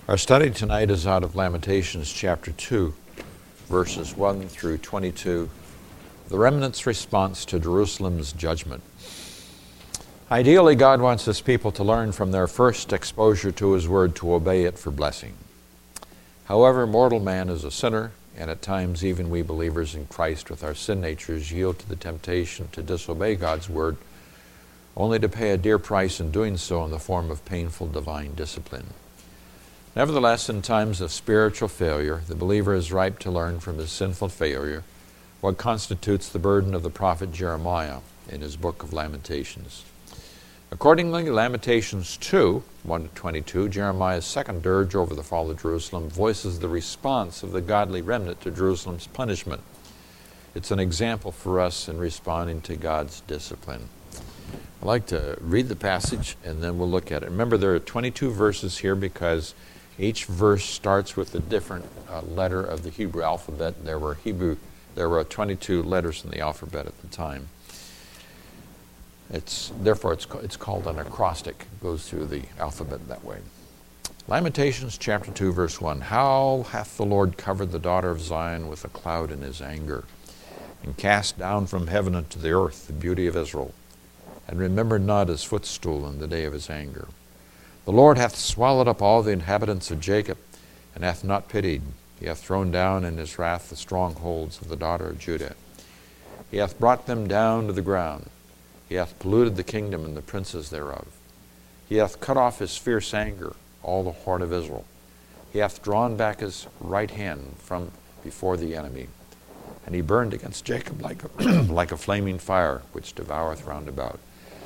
Our study tonight is out of Lamentations chapter 2, verses 1 through 22, the remnant's response to Jerusalem's judgment. Ideally, God wants His people to learn from their first exposure to His Word to obey it for blessing. However, mortal man is a sinner, and at times even we believers in Christ with our sin natures yield to the temptation to disobey God's Word, only to pay a dear price in doing so in the form of painful divine discipline. Nevertheless, in times of spiritual failure, the believer is ripe to learn from his sinful failure what constitutes the burden of the prophet Jeremiah in his book of Lamentations. Accordingly, Lamentations 2, 1-22, Jeremiah's second dirge over the fall of Jerusalem, voices the response of the godly remnant to Jerusalem's punishment. It's an example for us in responding to God's discipline. I'd like to read the passage and then we'll look at it. Remember, there are 22 verses here because each verse starts with a different letter of the Hebrew alphabet. There were 22 letters in the alphabet at the time. Therefore, it's called an acrostic. It goes through the alphabet that way. Lamentations chapter 2, verse 1. How hath the Lord covered the daughter of Zion with a cloud in His anger, and cast down from heaven unto the earth the beauty of Israel, and remembered not His footstool in the day of His anger. The Lord hath swallowed up all the inhabitants of Jacob, and hath not pitied. He hath thrown down in His wrath the strongholds of the daughter of Judah. He hath brought them down to the ground. He hath polluted the kingdom and the princes thereof. He hath cut off His fierce anger, all the horde of Israel. He hath drawn back His right hand from before the enemy. And He burned against Jacob like a flaming fire, which devoureth round about.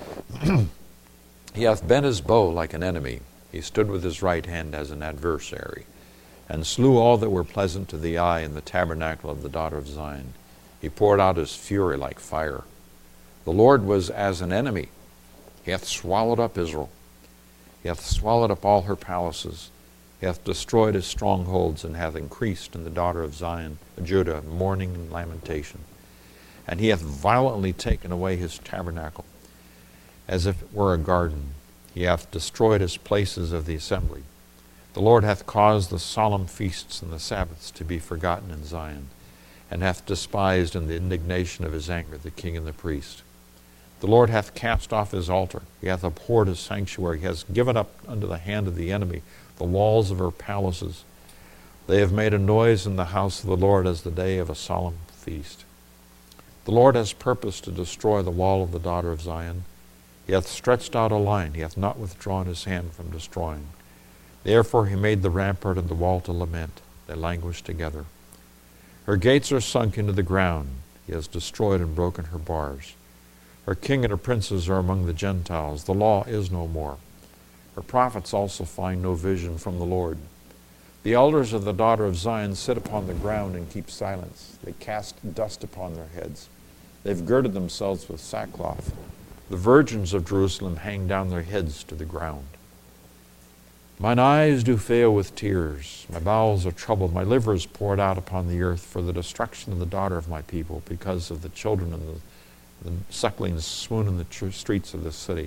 He hath bent His bow like an enemy. He stood with His right hand as an adversary, and slew all that were pleasant to the eye in the tabernacle of the daughter of Zion. He poured out His fury like fire. The Lord was as an enemy. He hath swallowed up Israel. He hath swallowed up all her palaces. He hath destroyed His strongholds, and hath increased in the daughter of Zion, Judah, mourning and lamentation. And He hath violently taken away His tabernacle, as if it were a garden. He hath destroyed His places of the assembly. The Lord hath caused the solemn feasts and the Sabbaths to be forgotten in Zion, and hath despised in the indignation of His anger the king and the priest. The Lord hath cast off His altar. He hath abhorred His sanctuary. He has given up unto the hand of the enemy the walls of her palaces. They have made a noise in the house of the Lord as the day of a solemn feast. The Lord has purposed to destroy the wall of the daughter of Zion. He hath stretched out a line. He hath not withdrawn His hand from destroying. Therefore He made the rampart and the wall to lament. They languish together. Her gates are sunk into the ground. He has destroyed and broken her bars. Her king and her princes are among the Gentiles. The law is no more. Her prophets also find no vision from the Lord. The elders of the daughter of Zion sit upon the ground and keep silence. They cast dust upon their heads. They've girded themselves with sackcloth. The virgins of Jerusalem hang down their heads to the ground. Mine eyes do fail with tears. My bowels are troubled. My liver is poured out upon the earth for the destruction of the daughter of my people, because of the children and the sucklings swoon in the streets of the city.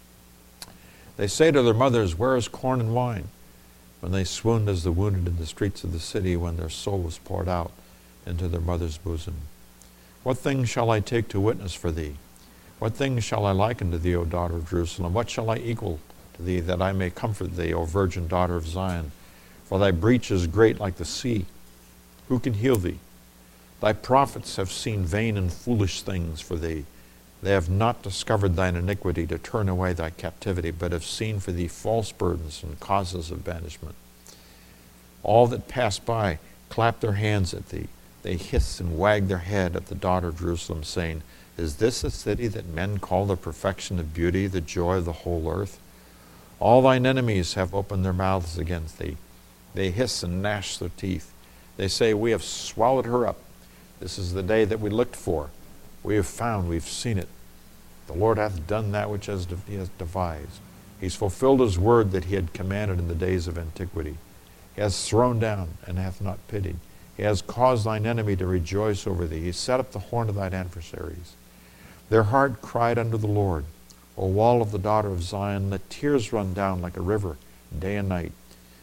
They say to their mothers, where is corn and wine? When they swooned as the wounded in the streets of the city, when their soul was poured out into their mother's bosom. What things shall I take to witness for thee? What things shall I liken to thee, O daughter of Jerusalem? What shall I equal to thee, that I may comfort thee, O virgin daughter of Zion? For thy breach is great like the sea. Who can heal thee? Thy prophets have seen vain and foolish things for thee. They have not discovered thine iniquity to turn away thy captivity, but have seen for thee false burdens and causes of banishment. All that pass by clap their hands at thee. They hiss and wag their head at the daughter of Jerusalem, saying, is this a city that men call the perfection of beauty, the joy of the whole earth? All thine enemies have opened their mouths against thee. They hiss and gnash their teeth. They say, we have swallowed her up. This is the day that we looked for. We have found, we've seen it. The Lord hath done that which He has devised. He's fulfilled His word that He had commanded in the days of antiquity. He has thrown down and hath not pitied. He has caused thine enemy to rejoice over thee. He set up the horn of thine adversaries. Their heart cried unto the Lord, O wall of the daughter of Zion, let tears run down like a river day and night.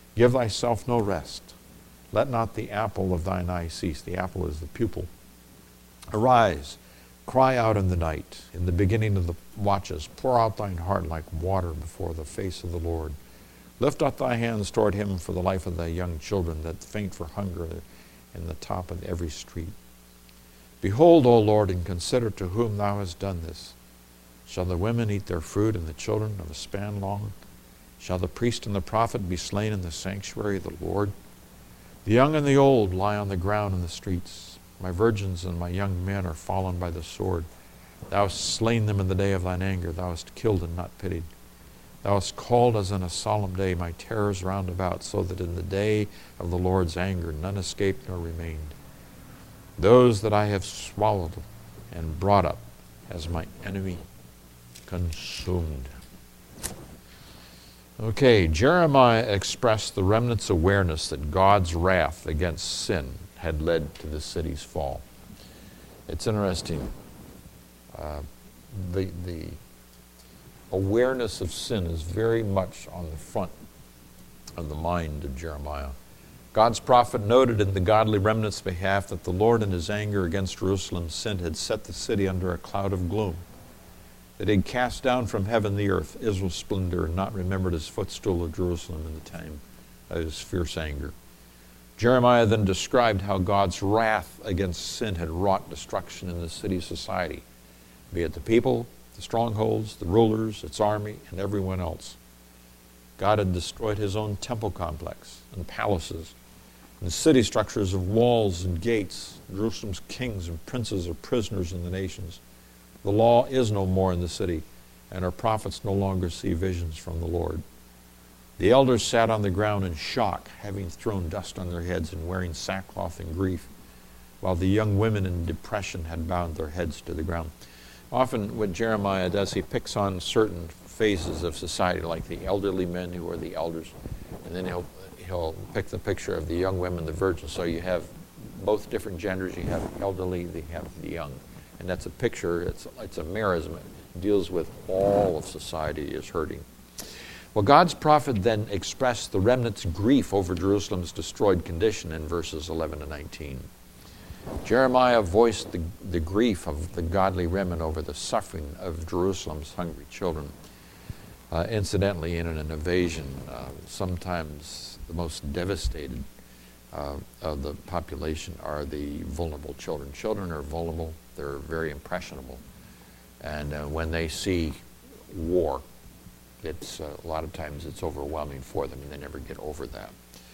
Give thyself no rest. Let not the apple of thine eye cease. The apple is the pupil. Arise, cry out in the night, in the beginning of the watches. Pour out thine heart like water before the face of the Lord. Lift up thy hands toward him for the life of thy young children that faint for hunger in the top of every street. Behold, O Lord, and consider to whom thou hast done this. Shall the women eat their fruit and the children of a span long? Shall the priest and the prophet be slain in the sanctuary of the Lord? The young and the old lie on the ground in the streets. My virgins and my young men are fallen by the sword. Thou hast slain them in the day of thine anger. Thou hast killed and not pitied. Thou hast called as in a solemn day my terrors round about, so that in the day of the Lord's anger none escaped nor remained. Those that I have swallowed and brought up as my enemy consumed. Okay, Jeremiah expressed the remnant's awareness that God's wrath against sin had led to the city's fall. It's interesting. The awareness of sin is very much on the front of the mind of Jeremiah. God's prophet noted in the godly remnant's behalf that the Lord in his anger against Jerusalem's sin had set the city under a cloud of gloom, that he had cast down from heaven the earth, Israel's splendor, and not remembered his footstool of Jerusalem in the time of his fierce anger. Jeremiah then described how God's wrath against sin had wrought destruction in the city's society, be it the people, the strongholds, the rulers, its army, and everyone else. God had destroyed his own temple complex and palaces, and city structures of walls and gates. Jerusalem's kings and princes are prisoners in the nations. The law is no more in the city, and our prophets no longer see visions from the Lord. The elders sat on the ground in shock, having thrown dust on their heads and wearing sackcloth in grief, while the young women in depression had bowed their heads to the ground. Often what Jeremiah does, he picks on certain phases of society, like the elderly men who are the elders, and then he'll pick the picture of the young women, the virgins. So you have both different genders. You have elderly, they have the young. And that's a picture, it's a merism. It deals with all of society is hurting. Well, God's prophet then expressed the remnant's grief over Jerusalem's destroyed condition in verses 11 and 19. Jeremiah voiced the grief of the godly remnant over the suffering of Jerusalem's hungry children. Incidentally, in an invasion, sometimes the most devastated of the population are the vulnerable children. Children are vulnerable. They're very impressionable. And when they see war, it's a lot of times it's overwhelming for them, and they never get over that.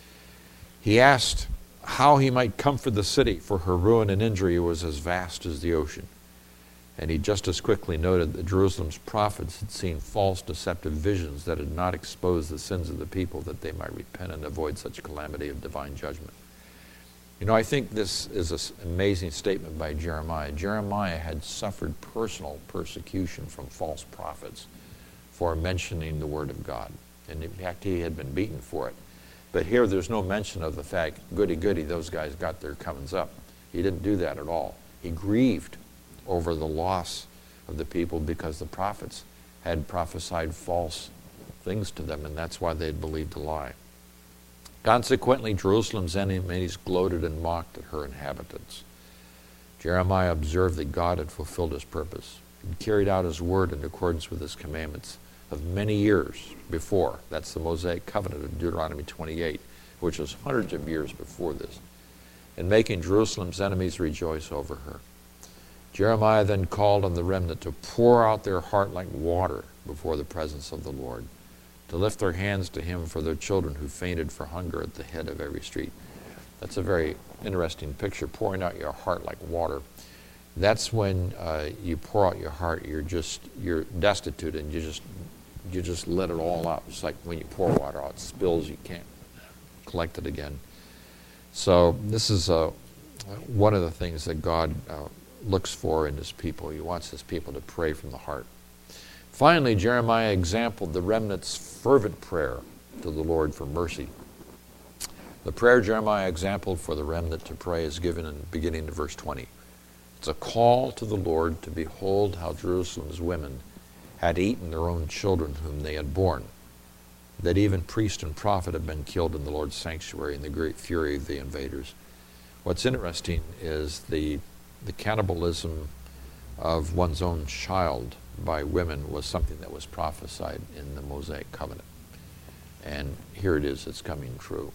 He asked how he might comfort the city, for her ruin and injury was as vast as the ocean. And he just as quickly noted that Jerusalem's prophets had seen false deceptive visions that had not exposed the sins of the people, that they might repent and avoid such calamity of divine judgment. You know, I think this is an amazing statement by Jeremiah. Jeremiah had suffered personal persecution from false prophets for mentioning the Word of God. And in fact, he had been beaten for it. But here there's no mention of the fact, goody, those guys got their comings up. He didn't do that at all. He grieved over the loss of the people because the prophets had prophesied false things to them, and that's why they had believed a lie. Consequently, Jerusalem's enemies gloated and mocked at her inhabitants. Jeremiah observed that God had fulfilled his purpose. He carried out his word in accordance with his commandments of many years before. That's the Mosaic covenant of Deuteronomy 28, which was hundreds of years before this, and making Jerusalem's enemies rejoice over her. Jeremiah then called on the remnant to pour out their heart like water before the presence of the Lord, to lift their hands to him for their children who fainted for hunger at the head of every street. That's a very interesting picture, pouring out your heart like water. That's when you pour out your heart, you're destitute, and you just let it all out. It's like when you pour water out, it spills, you can't collect it again. So this is one of the things that God looks for in his people. He wants his people to pray from the heart. Finally, Jeremiah exampled the remnant's fervent prayer to the Lord for mercy. The prayer Jeremiah exampled for the remnant to pray is given in beginning of verse 20. It's a call to the Lord to behold how Jerusalem's women had eaten their own children whom they had borne. that even priest and prophet have been killed in the Lord's sanctuary in the great fury of the invaders. What's interesting is the cannibalism of one's own child by women was something that was prophesied in the Mosaic covenant. And here it is, it's coming true.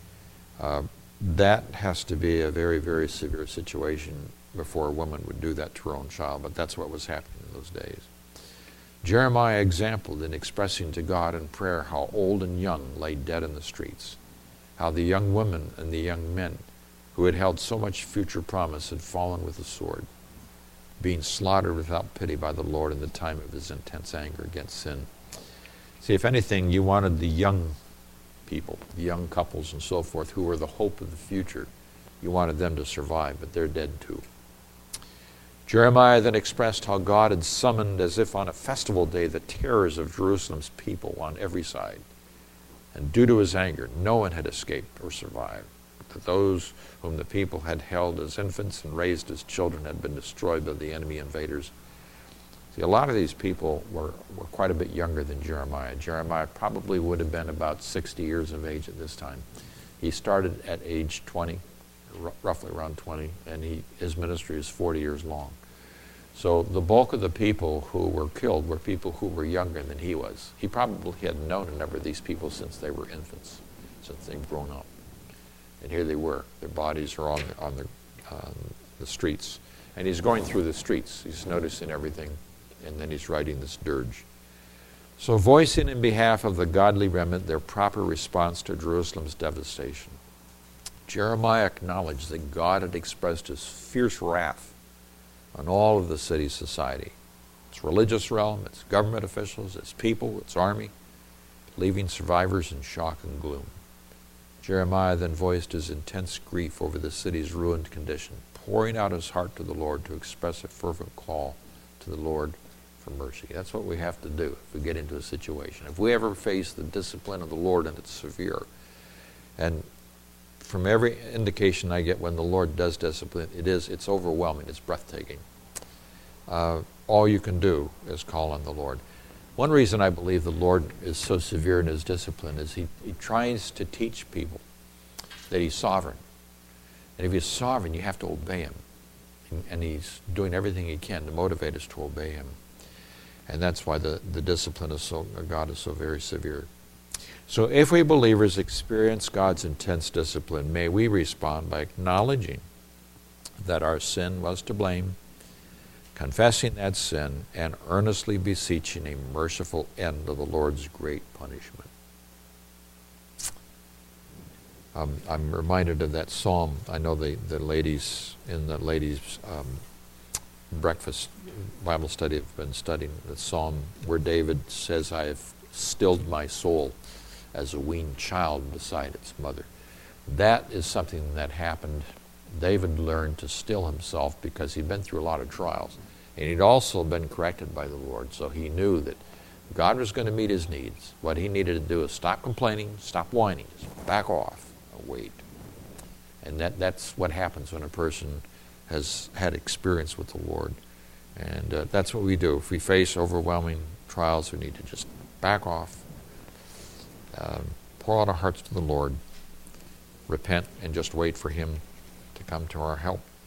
That has to be a very, very severe situation before a woman would do that to her own child, but that's what was happening in those days. Jeremiah exampled in expressing to God in prayer how old and young lay dead in the streets, how the young women and the young men who had held so much future promise had fallen with the sword, being slaughtered without pity by the Lord in the time of his intense anger against sin. See, if anything, you wanted the young people, the young couples and so forth, who were the hope of the future. You wanted them to survive, but they're dead too. Jeremiah then expressed how God had summoned, as if on a festival day, the terrors of Jerusalem's people on every side. And due to his anger, no one had escaped or survived. That those whom the people had held as infants and raised as children had been destroyed by the enemy invaders. See, a lot of these people were quite a bit younger than Jeremiah. Jeremiah probably would have been about 60 years of age at this time. He started at age 20, roughly around 20, and his ministry is 40 years long. So the bulk of the people who were killed were people who were younger than he was. He probably had known a number of these people since they were infants, since they'd grown up. And here they were. Their bodies are on the streets. And he's going through the streets. He's noticing everything. And then he's writing this dirge. So voicing in behalf of the godly remnant their proper response to Jerusalem's devastation, Jeremiah acknowledged that God had expressed his fierce wrath on all of the city's society, its religious realm, its government officials, its people, its army, leaving survivors in shock and gloom. Jeremiah then voiced his intense grief over the city's ruined condition, pouring out his heart to the Lord to express a fervent call to the Lord for mercy. That's what we have to do if we get into a situation. If we ever face the discipline of the Lord and it's severe, and from every indication I get when the Lord does discipline, it's overwhelming, it's breathtaking. All you can do is call on the Lord. One reason I believe the Lord is so severe in his discipline is he tries to teach people that he's sovereign. And if he's sovereign, you have to obey him. And he's doing everything he can to motivate us to obey him. And that's why the discipline of God is so very severe. So if we believers experience God's intense discipline, may we respond by acknowledging that our sin was to blame, confessing that sin, and earnestly beseeching a merciful end of the Lord's great punishment. I'm reminded of that psalm. I know the ladies in the ladies' breakfast Bible study have been studying the psalm where David says, "I have stilled my soul as a weaned child beside its mother." That is something that happened. David learned to still himself because he'd been through a lot of trials. And he'd also been corrected by the Lord, so he knew that God was going to meet his needs. What he needed to do is stop complaining, stop whining, just back off and wait. And that's what happens when a person has had experience with the Lord. And that's what we do. If we face overwhelming trials, we need to just back off, pour out our hearts to the Lord, repent, and just wait for him to come to our help.